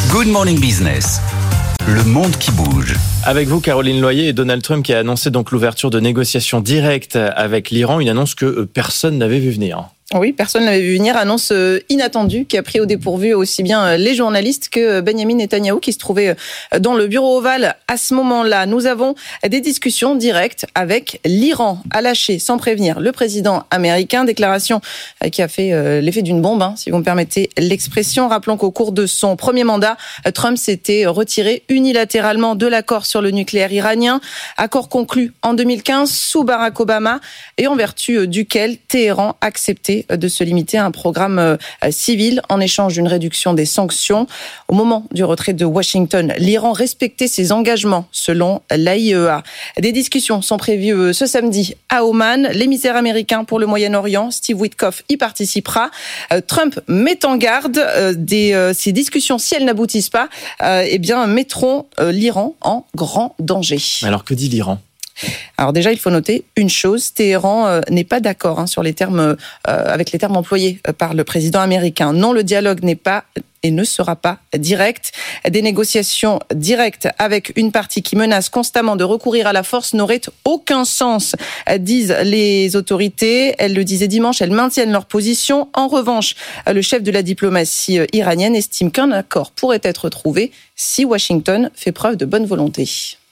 Good Morning Business. Le monde qui bouge. Avec vous, Caroline Loyer, et Donald Trump qui a annoncé donc l'ouverture de négociations directes avec l'Iran, une annonce que personne n'avait vu venir. Oui, personne n'avait vu venir. Annonce inattendue qui a pris au dépourvu aussi bien les journalistes que Benjamin Netanyahou qui se trouvait dans le bureau ovale à ce moment-là. Nous avons des discussions directes avec l'Iran, a lâché sans prévenir le président américain. Déclaration qui a fait l'effet d'une bombe, si vous me permettez l'expression. Rappelons qu'au cours de son premier mandat, Trump s'était retiré unilatéralement de l'accord sur le nucléaire iranien. Accord conclu en 2015 sous Barack Obama et en vertu duquel Téhéran acceptait de se limiter à un programme civil en échange d'une réduction des sanctions. Au moment du retrait de Washington, l'Iran respectait ses engagements selon l'AIEA. Des discussions sont prévues ce samedi à Oman. L'émissaire américain pour le Moyen-Orient, Steve Witkoff, y participera. Trump met en garde ces discussions, si elles n'aboutissent pas, mettront l'Iran en grand danger. Alors que dit l'Iran ? Alors déjà, il faut noter une chose, Téhéran n'est pas d'accord sur les termes, avec les termes employés par le président américain. Non, le dialogue n'est pas et ne sera pas direct. Des négociations directes avec une partie qui menace constamment de recourir à la force n'auraient aucun sens, disent les autorités. Elles le disaient dimanche, elles maintiennent leur position. En revanche, le chef de la diplomatie iranienne estime qu'un accord pourrait être trouvé si Washington fait preuve de bonne volonté.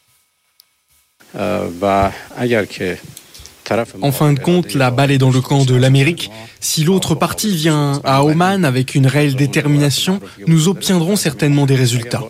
En fin de compte, la balle est dans le camp de l'Amérique. Si l'autre partie vient à Oman avec une réelle détermination, nous obtiendrons certainement des résultats.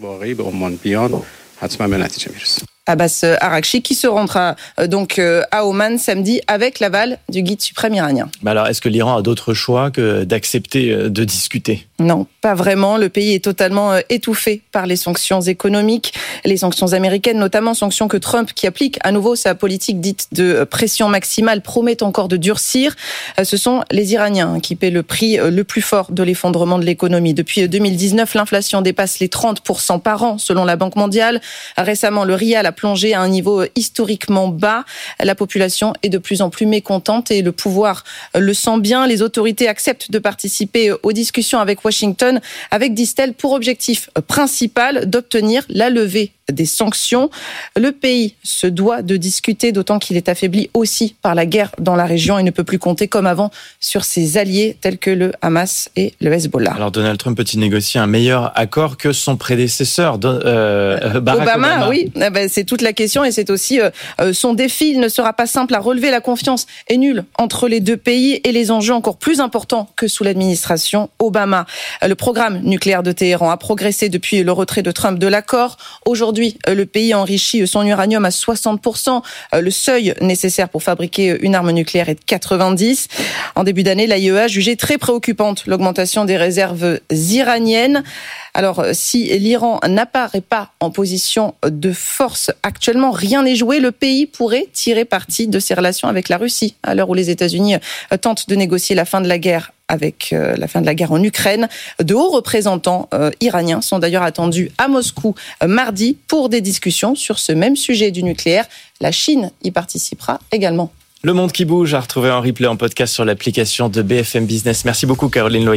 Abbas Araghchi qui se rendra donc à Oman samedi avec l'aval du guide suprême iranien. Alors, est-ce que l'Iran a d'autre choix que d'accepter de discuter ? Non, pas vraiment. Le pays est totalement étouffé par les sanctions économiques, les sanctions américaines, notamment sanctions que Trump, qui applique à nouveau sa politique dite de pression maximale, promet encore de durcir. Ce sont les Iraniens qui paient le prix le plus fort de l'effondrement de l'économie. Depuis 2019, l'inflation dépasse les 30% par an, selon la Banque mondiale. Récemment, le rial a plongé à un niveau historiquement bas. La population est de plus en plus mécontente et le pouvoir le sent bien. Les autorités acceptent de participer aux discussions avec Washington, avec, disent-elles, pour objectif principal d'obtenir la levée des sanctions. Le pays se doit de discuter, d'autant qu'il est affaibli aussi par la guerre dans la région et ne peut plus compter comme avant sur ses alliés tels que le Hamas et le Hezbollah. Alors Donald Trump peut-il négocier un meilleur accord que son prédécesseur, Barack Obama ? Oui, c'est toute la question et c'est aussi son défi. Il ne sera pas simple à relever. La confiance est nulle entre les deux pays et les enjeux encore plus importants que sous l'administration Obama. Le programme nucléaire de Téhéran a progressé depuis le retrait de Trump de l'accord. Aujourd'hui, le pays enrichit son uranium à 60%. Le seuil nécessaire pour fabriquer une arme nucléaire est de 90. En début d'année, l'AIEA jugeait très préoccupante l'augmentation des réserves iraniennes. Alors, si l'Iran n'apparaît pas en position de force actuellement, rien n'est joué. Le pays pourrait tirer parti de ses relations avec la Russie, à l'heure où les États-Unis tentent de négocier la fin de la guerre avec la fin de la guerre en Ukraine. De hauts représentants iraniens sont d'ailleurs attendus à Moscou mardi pour des discussions sur ce même sujet du nucléaire. La Chine y participera également. Le monde qui bouge à retrouver en replay en podcast sur l'application de BFM Business. Merci beaucoup Caroline Loyer.